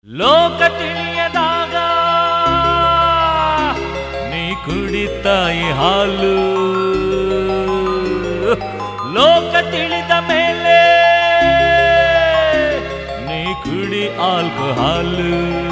ಲೋಕ ತಿಳಿಯದಾಗ ನೀ ಕುಡಿತಾಯಿ ಹಾಲು, ಲೋಕ ತಿಳಿದ ಮೇಲೆ ನೀ ಕುಡಿ ಆಲ್ಕೋಹಾಲು.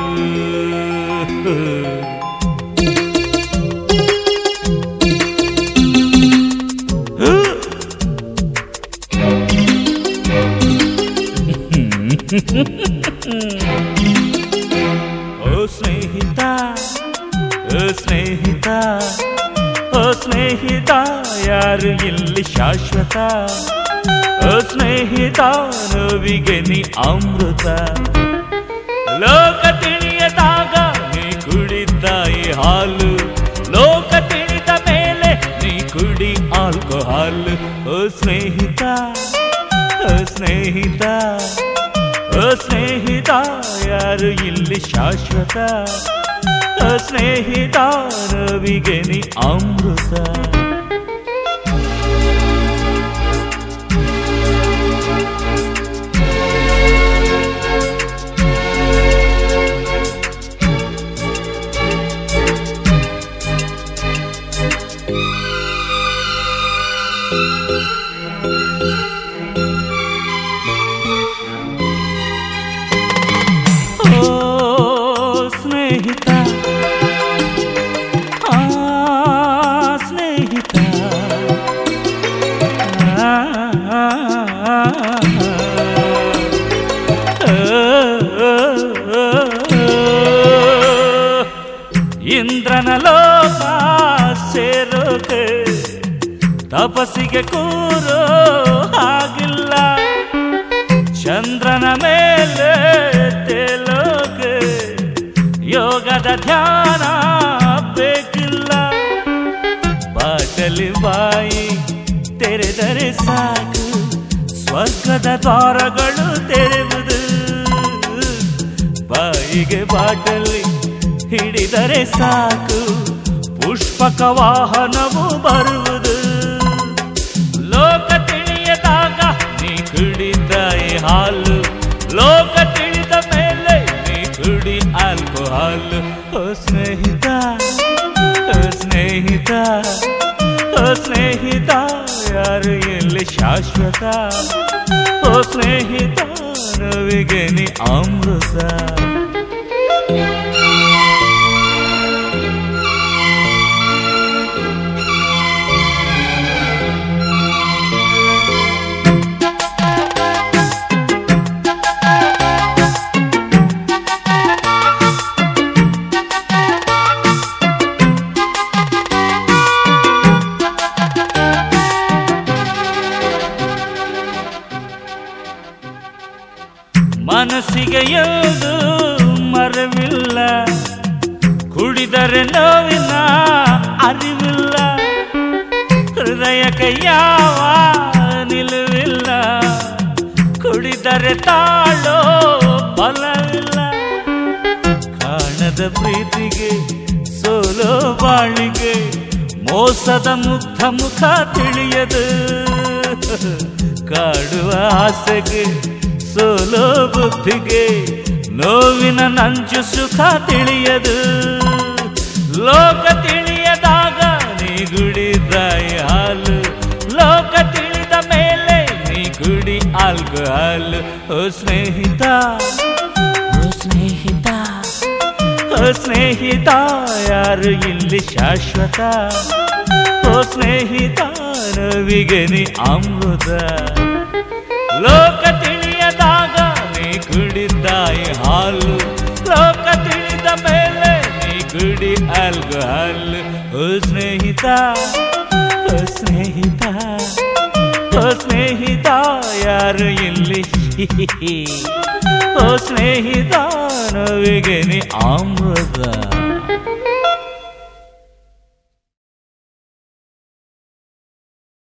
ಓ ಸ್ನೇಹಿತ, ಓ ಸ್ನೇಹಿತ, ಓ ಸ್ನೇಹಿತ, ಯಾರು ಇಲ್ಲಿ ಶಾಶ್ವತ? ಓ ಸ್ನೇಹಿತ, ನೋವಿಗೆ ನೀ ಅಮೃತ. ಲೋಕ ತಿಳಿಯದಾಗ ನೀ ಕುಡಿತಾಯಿ ಹಾಲು, ಲೋಕ ತಿಳಿದ ಮೇಲೆ ನೀ ಕುಡಿ ಆಲ್ಕೋಹಾಲು. ಓ ಸ್ನೇಹಿತ, ಓ ಸ್ನೇಹಿತ, ಓ ಸ್ನೇಹಿತ, ಯಾರು ಇಲ್ಲಿ ಶಾಶ್ವತ? ಓ ಸ್ನೇಹಿತ, ನೋವಿಗೆ ನೀ ಅಮೃತ. ಸ್ನೇಹಿತ, ಸ್ನೇಹಿತ, ಇಂದ್ರನ ಲೋಕ ಸೇರೋಕೆ ತಪಸ್ಸಿಗೆ ಕೂರೋ ಹಾಗಿಲ್ಲ, ಚಂದ್ರನ ಮೇಲೆ ತೇಲೋಕೆ ಯೋಗದ ಧ್ಯಾನ ಬೇಕಿಲ್ಲ. ಬಾಟಲಿ ಬಾಯಿ ತೆರೆದರೆ ಸಾಕು, ಸ್ವರ್ಗದ ದ್ವಾರಗಳು ತೆರೆಯುವುದು. ಬಾಯಿಗೆ ಬಾಟಲಿ ಹಿಡಿದರೆ ಸಾಕು, ಪುಷ್ಪಕ ವಾಹನವು ಬರುವುದು. ಲೋಕ ತಿಳಿಯದಾಗ ನೀ ಕುಡಿತಾಯಿ ಹಾಲು, ಲೋಕ ತಿಳಿದ ಮೇಲೆ ನೀ ಕುಡಿ ಆಲ್ಕೋಹಾಲು. ಓ ಸ್ನೇಹಿತ, ಓ ಸ್ನೇಹಿತ, ಓ ಸ್ನೇಹಿತ, ಯಾರು ಎಲ್ಲಿ ಶಾಶ್ವತ? ಓ ಸ್ನೇಹಿತ, ನೋವಿಗೆ ನೀ ಅಮೃತ. ಮನಸ್ಸಿಗೆ ಯಾವುದು ಮರವಿಲ್ಲ, ಕುಡಿದರೆ ನೋವಿನ ಅರಿವಿಲ್ಲ. ಹೃದಯಕ್ಕೆ ಯಾವ ನಿಲುವಿಲ್ಲ, ಕುಡಿದರೆ ತಾಳೋ ಬಲವಿಲ್ಲ. ಕಾಣದ ಪ್ರೀತಿಗೆ ಸೋಲೋ ಬಾಳಿಗೆ, ಮೋಸದ ಮುಗ್ಧ ಮುಖ ತಿಳಿಯದು. ಕಾಡುವ ಆಸೆಗೆ ಸೋಲೋ ಬುದ್ಧಿಗೆ, ನೋವಿನ ನಂಚು ಸುಖ ತಿಳಿಯದು. ಲೋಕ ತಿಳಿಯದಾಗ ನೀ ಕುಡಿತಾಯಿ ಹಾಲು, ಲೋಕ ತಿಳಿದ ಮೇಲೆ ನೀ ಕುಡಿ ಆಲ್ಕೋಹಾಲು. ಓ ಸ್ನೇಹಿತ, ಓ ಸ್ನೇಹಿತ, ಓ ಸ್ನೇಹಿತ, ಯಾರು ಇಲ್ಲಿ ಶಾಶ್ವತ? ಓ ಸ್ನೇಹಿತ, ನೋವಿಗೆ ನೀ ಅಮೃತ. ಲೋಕ ತಿಳಿಯದಾಗ ನೀ ಕುಡಿತಾಯಿ ಹಾಲು, ಲೋಕ ತಿಳಿದ ಮೇಲೆ ನೀ ಕುಡಿ ಆಲ್ಕೋಹಾಲು. ಓ ಸ್ನೇಹಿತ, ಓ ಸ್ನೇಹಿತ, ಓ ಸ್ನೇಹಿತ, ಯಾರು ಇಲ್ಲಿ ಓ ಸ್ನೇಹಿತ, ನೋವಿಗೆ ನೀ ಅಮೃತ.